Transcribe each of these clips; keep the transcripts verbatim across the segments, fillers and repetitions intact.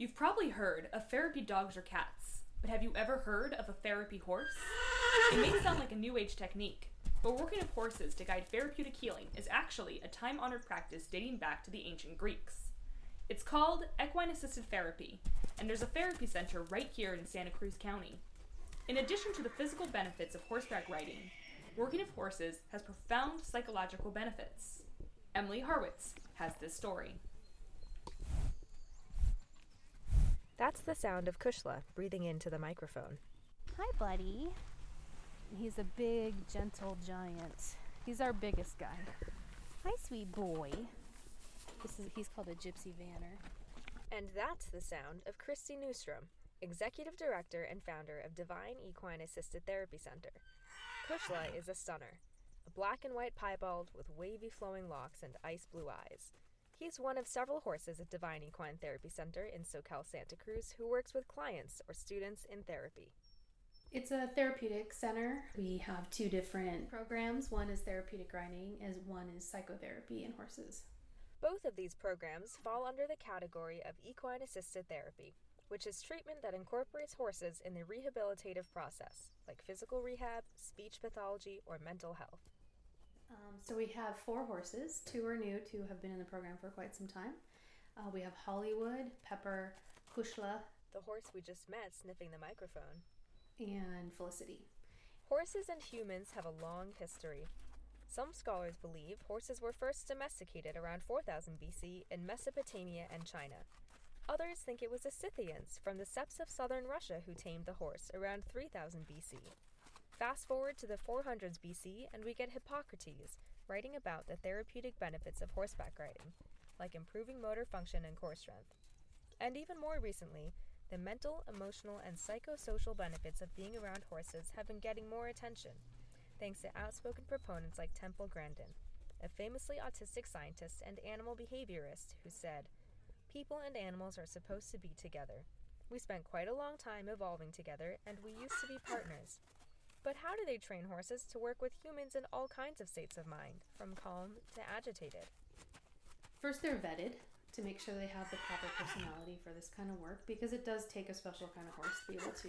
You've probably heard of therapy dogs or cats, but have you ever heard of a therapy horse? It may sound like a new age technique, but working with horses to guide therapeutic healing is actually a time-honored practice dating back to the ancient Greeks. It's called equine-assisted therapy, and there's a therapy center right here in Santa Cruz County. In addition to the physical benefits of horseback riding, working with horses has profound psychological benefits. Emily Harwitz has this story. That's the sound of Kushla breathing into the microphone. Hi, buddy. He's a big, gentle giant. He's our biggest guy. Hi, sweet boy. This is he's called a gypsy vanner. And that's the sound of Christy Newstrom, Executive Director and founder of Divine Equine Assisted Therapy Center. Kushla is a stunner, a black and white piebald with wavy flowing locks and ice blue eyes. He's one of several horses at Divine Equine Therapy Center in SoCal Santa Cruz who works with clients or students in therapy. It's a therapeutic center. We have two different programs. One is therapeutic riding, as one is psychotherapy in horses. Both of these programs fall under the category of equine-assisted therapy, which is treatment that incorporates horses in the rehabilitative process, like physical rehab, speech pathology, or mental health. Um, so we have four horses. Two are new, two have been in the program for quite some time. Uh, we have Hollywood, Pepper, Kushla, the horse we just met sniffing the microphone, and Felicity. Horses and humans have a long history. Some scholars believe horses were first domesticated around four thousand B C in Mesopotamia and China. Others think it was the Scythians from the steppes of southern Russia who tamed the horse around three thousand B C. Fast forward to the four hundreds B C and we get Hippocrates writing about the therapeutic benefits of horseback riding, like improving motor function and core strength. And even more recently, the mental, emotional, and psychosocial benefits of being around horses have been getting more attention, thanks to outspoken proponents like Temple Grandin, a famously autistic scientist and animal behaviorist who said, "People and animals are supposed to be together. We spent quite a long time evolving together, and we used to be partners. But how do they train horses to work with humans in all kinds of states of mind, from calm to agitated?" First, they're vetted to make sure they have the proper personality for this kind of work, because it does take a special kind of horse to be able to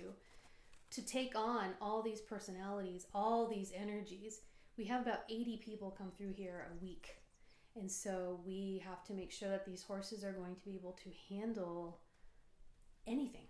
to take on all these personalities, all these energies. We have about eighty people come through here a week. And so we have to make sure that these horses are going to be able to handle anything.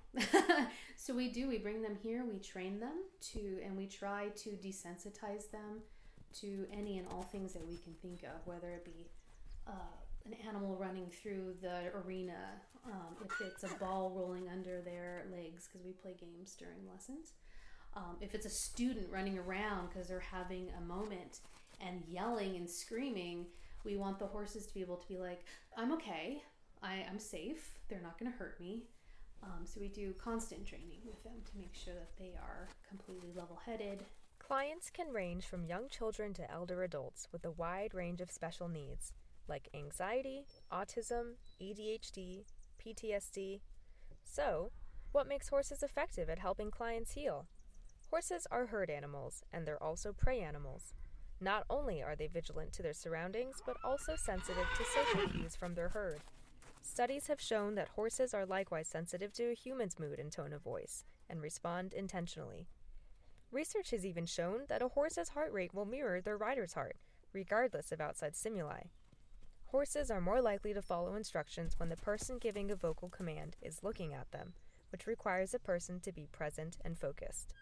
So we do, we bring them here, we train them to, and we try to desensitize them to any and all things that we can think of, whether it be uh, an animal running through the arena, um, if it's a ball rolling under their legs, because we play games during lessons. Um, if it's a student running around because they're having a moment and yelling and screaming, we want the horses to be able to be like, I'm okay, I, I'm safe, they're not going to hurt me. Um, so we do constant training with them to make sure that they are completely level-headed. Clients can range from young children to elder adults with a wide range of special needs, like anxiety, autism, A D H D, P T S D. So, what makes horses effective at helping clients heal? Horses are herd animals, and they're also prey animals. Not only are they vigilant to their surroundings, but also sensitive to social cues from their herd. Studies have shown that horses are likewise sensitive to a human's mood and tone of voice, and respond intentionally. Research has even shown that a horse's heart rate will mirror their rider's heart, regardless of outside stimuli. Horses are more likely to follow instructions when the person giving a vocal command is looking at them, which requires a person to be present and focused.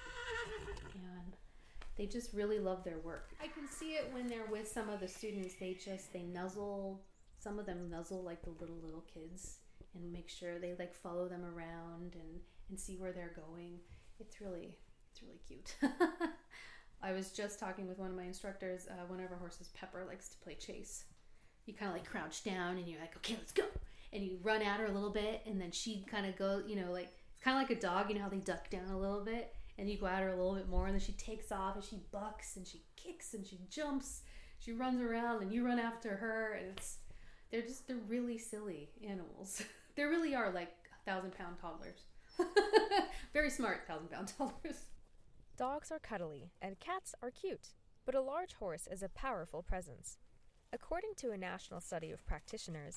And they just really love their work. I can see it when they're with some of the students. They just, they nuzzle, some of them nuzzle like the little, little kids and make sure they like follow them around and, and see where they're going. It's really, it's really cute. I was just talking with one of my instructors. Uh, one of our horses, Pepper, likes to play chase. You kind of like crouch down and you're like, okay, let's go. And you run at her a little bit and then she kind of goes, you know, like, it's kind of like a dog, you know how they duck down a little bit? And you go at her a little bit more and then she takes off and she bucks and she kicks and she jumps. She runs around and you run after her, and it's, they're just, they're really silly animals. They really are like thousand pound toddlers. Very smart thousand pound toddlers. Dogs are cuddly and cats are cute, but a large horse is a powerful presence. According to a national study of practitioners,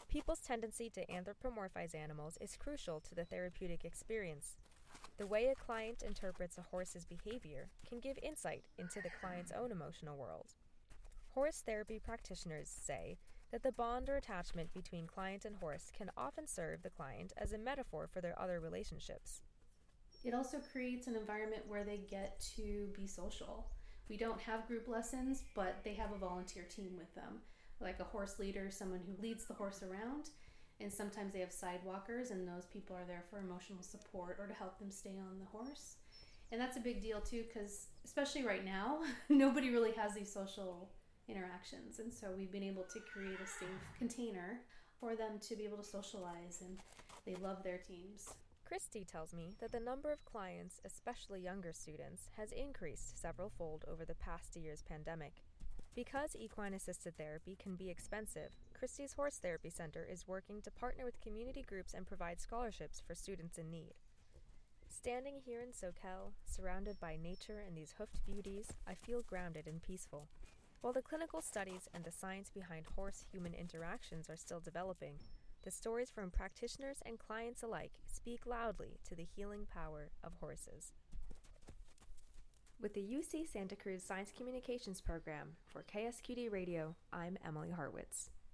People's tendency to anthropomorphize animals is crucial to the therapeutic experience. The way a client interprets a horse's behavior can give insight into the client's own emotional world. Horse therapy practitioners say that the bond or attachment between client and horse can often serve the client as a metaphor for their other relationships. It also creates an environment where they get to be social. We don't have group lessons, but they have a volunteer team with them, like a horse leader, someone who leads the horse around, and sometimes they have sidewalkers, and those people are there for emotional support or to help them stay on the horse. And that's a big deal too, because especially right now, nobody really has these social interactions, and so we've been able to create a safe container for them to be able to socialize, and they love their teams. Christy tells me that the number of clients, especially younger students, has increased several-fold over the past year's pandemic. Because equine-assisted therapy can be expensive, Christy's Horse Therapy Center is working to partner with community groups and provide scholarships for students in need. Standing here in SoCal, surrounded by nature and these hoofed beauties, I feel grounded and peaceful. While the clinical studies and the science behind horse-human interactions are still developing, the stories from practitioners and clients alike speak loudly to the healing power of horses. With the U C Santa Cruz Science Communications Program for K S Q D Radio, I'm Emily Hartwitz.